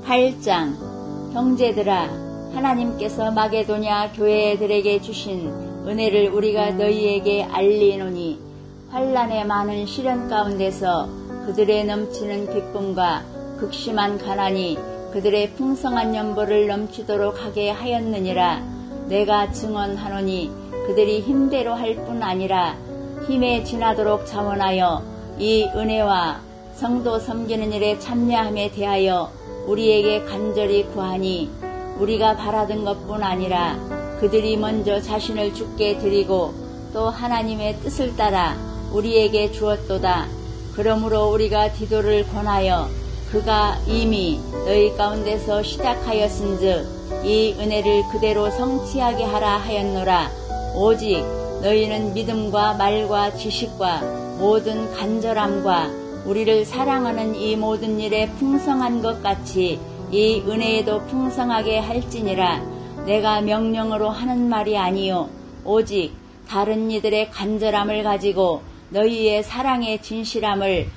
8장. 형제들아, 하나님께서 마게도냐 교회들에게 주신 은혜를 우리가 너희에게 알리노니, 환난의 많은 시련 가운데서 그들의 넘치는 기쁨과 극심한 가난이 그들의 풍성한 연보를 넘치도록 하게 하였느니라. 내가 증언하노니 그들이 힘대로 할 뿐 아니라 힘에 지나도록 자원하여 이 은혜와 성도 섬기는 일에 참여함에 대하여 우리에게 간절히 구하니, 우리가 바라던 것뿐 아니라 그들이 먼저 자신을 주께 드리고 또 하나님의 뜻을 따라 우리에게 주었도다. 그러므로 우리가 디도를 권하여 그가 이미 너희 가운데서 시작하였은즉 이 은혜를 그대로 성취하게 하라 하였노라. 오직 너희는 믿음과 말과 지식과 모든 간절함과 우리를 사랑하는 이 모든 일에 풍성한 것 같이 이 은혜에도 풍성하게 할지니라. 내가 명령으로 하는 말이 아니요 오직 다른 이들의 간절함을 가지고 너희의 사랑의 진실함을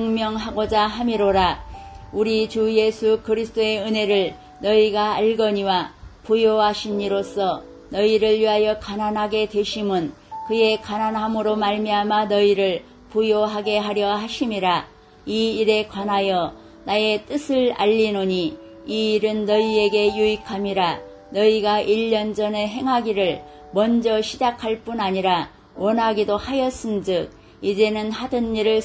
증명하고자 함이로라. 우리 주 예수 그리스도의 은혜를 너희가 알거니와 부요하신 이로써 너희를 위하여 가난하게 되심은 그의 가난함으로 말미암아 너희를 부요하게 하려 하심이라. 이 일에 관하여 나의 뜻을 알리노니 이 일은 너희에게 유익함이라. 너희가 1년 전에 행하기를 먼저 시작할 뿐 아니라 원하기도 하였은즉 이제는 하던 일을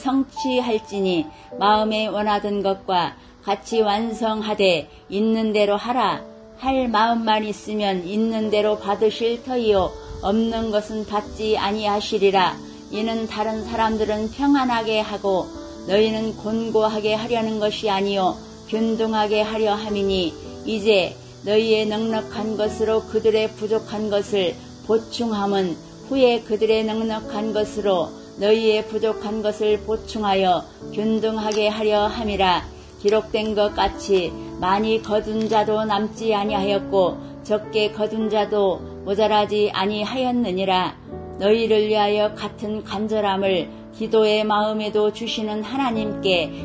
성취할지니 마음에 원하던 것과 같이 완성하되 있는 대로 하라. 할 마음만 있으면 있는 대로 받으실 터이요 없는 것은 받지 아니하시리라. 이는 다른 사람들은 평안하게 하고 너희는 곤고하게 하려는 것이 아니요 균등하게 하려 함이니, 이제 너희의 넉넉한 것으로 그들의 부족한 것을 보충함은 후에 그들의 넉넉한 것으로 너희의 부족한 것을 보충하여 균등하게 하려 함이라. 기록된 것 같이 많이 거둔 자도 남지 아니하였고 적게 거둔 자도 모자라지 아니하였느니라. 너희를 위하여 같은 간절함을 기도의 마음에도 주시는 하나님께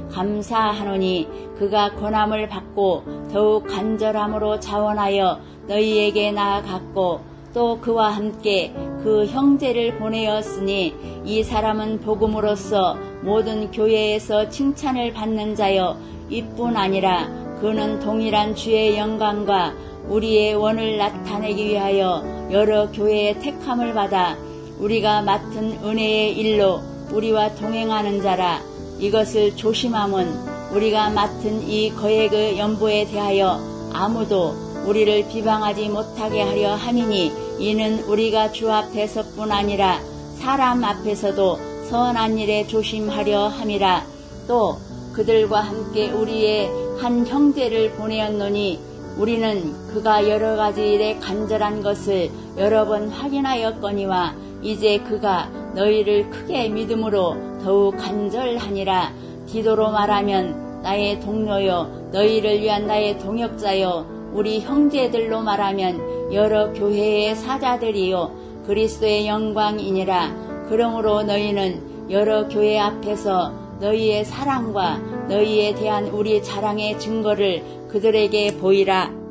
감사하노니, 그가 권함을 받고 더욱 간절함으로 자원하여 너희에게 나아갔고 또 그와 함께 그 형제를 보내었으니, 이 사람은 복음으로써 모든 교회에서 칭찬을 받는 자여 이뿐 아니라 그는 동일한 주의 영광과 우리의 원을 나타내기 위하여 여러 교회의 택함을 받아 우리가 맡은 은혜의 일로 우리와 동행하는 자라. 이것을 조심함은 우리가 맡은 이 거액의 연보에 대하여 아무도 우리를 비방하지 못하게 하려 함이니, 이는 우리가 주 앞에서뿐 아니라 사람 앞에서도 선한 일에 조심하려 함이라. 또 그들과 함께 우리의 한 형제를 보내었노니, 우리는 그가 여러 가지 일에 간절한 것을 여러 번 확인하였거니와 이제 그가 너희를 크게 믿음으로 더욱 간절하니라. 디도로 말하면 나의 동료요 너희를 위한 나의 동역자요, 우리 형제들로 말하면 여러 교회의 사자들이요 그리스도의 영광이니라. 그러므로 너희는 여러 교회 앞에서 너희의 사랑과 너희에 대한 우리 자랑의 증거를 그들에게 보이라.